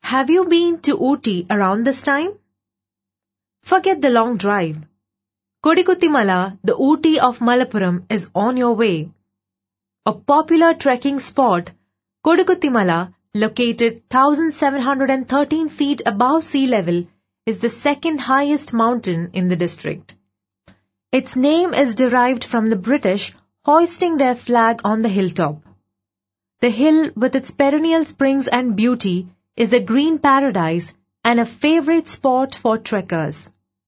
Have you been to Ooty around this time? Forget the long drive. Kodikuttimala, the Ooty of Malappuram, is on your way. A popular trekking spot, Kodikuttimala, located 1,713 feet above sea level, is the second highest mountain in the district. Its name is derived from the British hoisting their flag on the hilltop. The hill, with its perennial springs and beauty, is a green paradise and a favorite spot for trekkers.